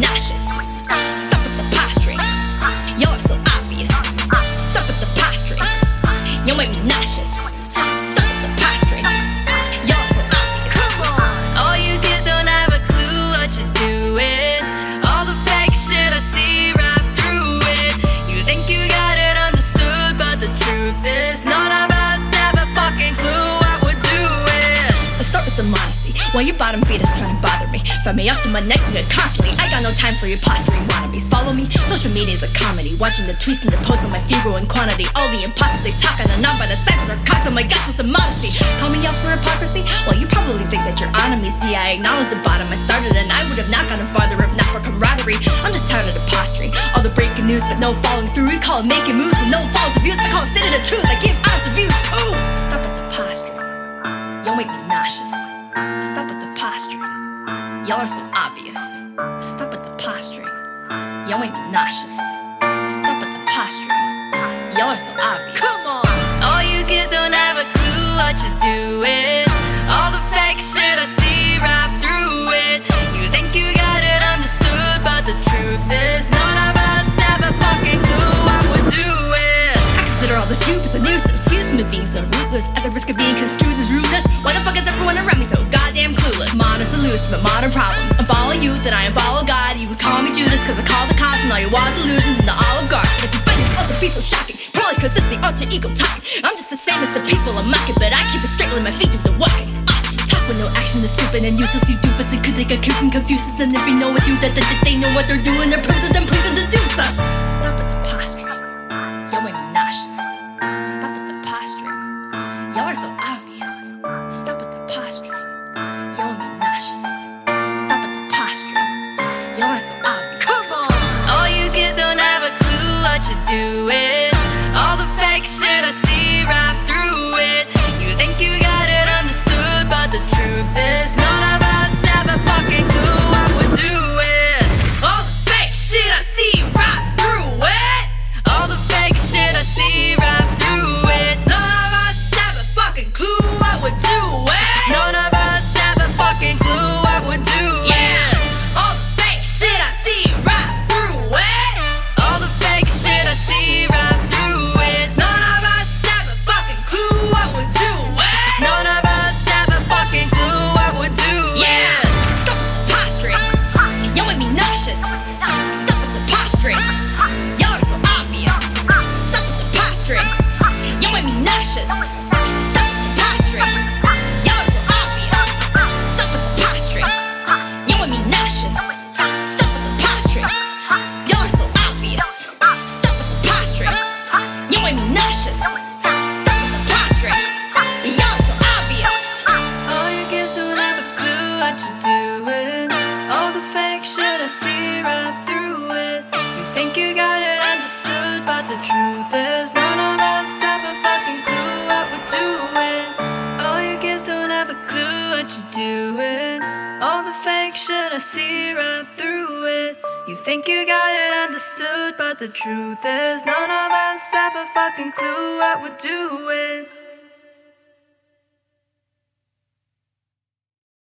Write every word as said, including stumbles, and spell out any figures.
nauseous. Stop with the posturing. Y'all are so obvious. Stop with the posturing. Y'all make me nauseous. Stop with the posturing. Y'all are so obvious. Come on. All you kids don't have a clue what you're doing. All the fake shit, I see right through it. You think you got it understood, but the truth is none of us have a fucking clue what we're doing. Let's start with some modesty. While your bottom feeders trying to bother me, find me up to my neck nigga constantly. I got no time for your posturing wannabes. Follow me, social media is a comedy. Watching the tweets and the posts on my feed growing quantity. All the imposters they talk on and on by the size of their cocks. Oh my gosh, with some modesty. Call me out for hypocrisy? Well, you probably think that you're on me. See, I acknowledge the bottom I started, and I would have not gone farther if not for camaraderie. I'm just tired of the posturing. All the breaking news but no following through. We call it making moves with no false reviews. I call it stating the truth. I give honest reviews. Ooh, stop with the posturing. Y'all make me nauseous. Stop with the posturing. Y'all are so obvious. Stop with the posturing. Y'all make me nauseous. Stop with the posturing. Y'all are so obvious. Come on. All you kids don't have a clue what you're doing. All the fake shit, I see right through it. You think you got it understood, but the truth is none of us have a fucking clue what we're doing. I consider all this soup as a nuisance. Excuse me being so ruthless. At the risk of being construed as rudeness. Why the fuck is everyone around me so goddamn clueless? Modern solution, but modern problems. Unfollow you, then I unfollow God. You would call me Judas, cause I call the cops and all your wild delusions in the Olive Garden. If you find this other be so shocking, probably cause it's the alter ego talking. I'm just the same as the people I'm mocking, but I keep it straight with my feet through the walking. Awesome. Talk with no action is stupid and useless. You doofus and could think I keep them confused. And if you know what you that, that, that they know what they're doing, they're proving them, please introduce us. Stop with the posturing. Y'all make me nauseous. Stop with the posturing. Y'all are so obvious. Stop with the posturing. Y'all make me nauseous. Stop with the posturing. Y'all are so obvious. Come on. All you kids don't have a clue what you're doing. All the fake shit, I see right through it. You think you got it understood, but the truth is none of us have a fucking clue what we're doing. All the fake shit, I see right through it. All the fake shit, I see right through it. None of us have a fucking clue what we're doing. None of us have a fucking clue what we're doing. Yeah. All the fake shit, I see right through it. All the fake shit, I see right through it. None of us have a fucking clue what we're doing. None of us have a fucking clue what we're doing. Yeah. Stop with the posturing. Y'all make me nauseous. Stop with the posturing. Y'all are so obvious. Stop with the posturing. Y'all make me nauseous. Stop with the posturing. Y'all are so obvious. Stop with the posturing. Y'all make me nauseous. Stop with the posturing. Y'all are so obvious. Stop with the posturing. Y'all make me nauseous. Stop with the posturing. Y'all are so obvious. All you kids don't have a clue what you're doing. All the fake shit, I see right through it. You think you got it understood, but the truth is none of us have a fucking clue what we're doing. All you kids don't have a clue what you're doing. All the fake shit, I see right through it. You think you got it understood, but the truth is none of us have a fucking clue what we're doing.